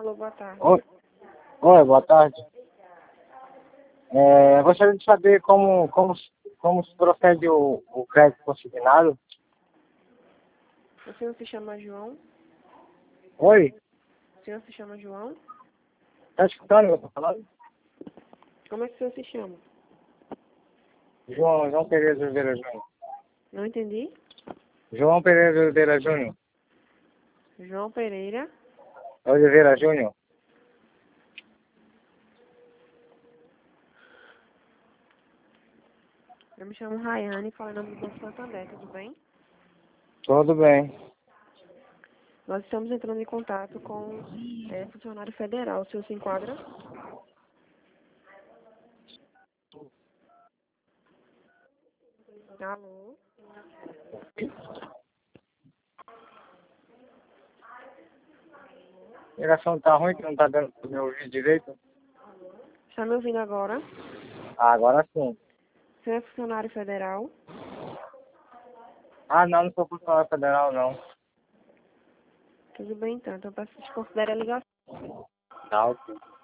Alô, boa tarde. Oi, oi, boa tarde. Gostaria de saber como se procede o crédito consignado. O senhor se chama João? Oi, O senhor se chama João? tá escutando o que eu tô falando? Como é que o senhor se chama? João Pereira de Oliveira Júnior. Não entendi. João Pereira de Oliveira Júnior. João Pereira. Oliveira Júnior. Eu me chamo Rayane, falo em nome do Banco Santander, tudo bem? Tudo bem. Nós estamos entrando em contato com funcionário federal. O senhor se enquadra? Alô? A ligação tá ruim, que não tá dando pra me ouvir direito. Está me ouvindo agora? Ah, agora sim. O senhor é funcionário federal? Ah, não sou funcionário federal, não. Tudo bem, então. Então, eu peço que desconsidere a ligação. Tá, ok.